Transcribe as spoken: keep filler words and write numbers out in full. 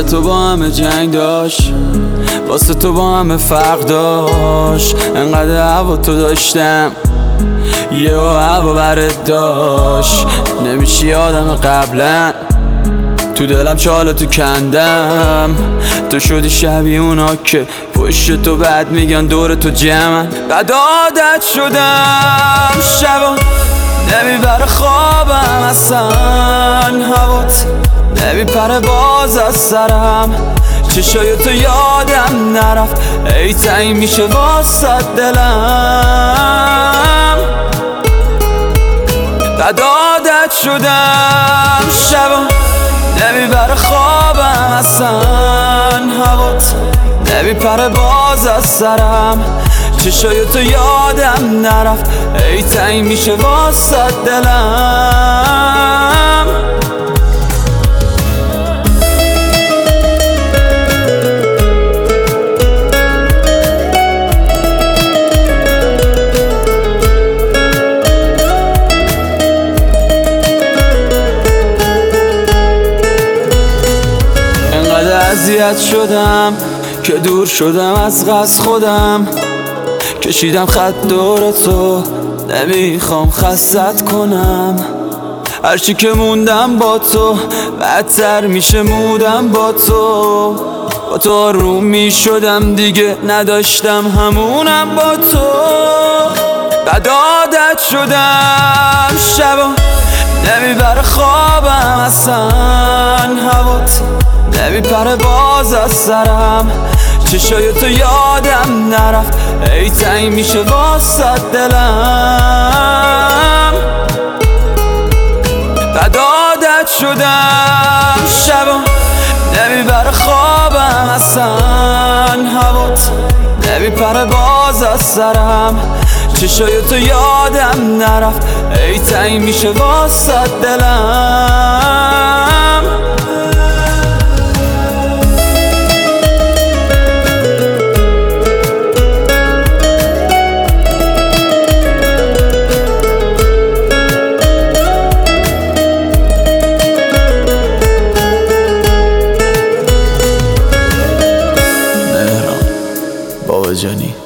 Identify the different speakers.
Speaker 1: تو با همه جنگ داشت، واسه تو با همه فرق داشت. انقدر هوا تو داشتم یه و هوا برت داشت. نمیشی آدم قبلا، تو دلم چاله تو کندم. تو شدی شبیه اونا که پشت تو بد میگن دور تو جمعن. بعد عادت شدم شبا نمیبره خوابم اصلا، هوات نمیپره باز از سرم. چشای تو یادم نرفت، ای تنگ میشه واسه دلم. بعد عادت شدم شبا نمیبره خوابم اصلا، هوات نمیپره باز از سرم. چشای تو یادم نرفت، ای تنگ میشه واسه دلم. اذیت شدم که دور شدم از قصد خودم. کشیدم خط دور تو، نمیخوام خستت کنم. هرچی که موندم با تو بدتر میشه مودم با تو. با تو آروم میشدم دیگه نداشتم همونم با تو. بعد عادت شدم شبا نمیبره خوابم اصلا، هوات نمیپره باز از سرم. چشای تو یادم نرفت، ای تنگ میشه واسه دلم. بعد عادت شدم شبا نمیبره خوابم اصلا، هوات نمیپره باز از سرم. چشای تو یادم نرفت، ای تنگ میشه واسه دلم.
Speaker 2: بابا جانی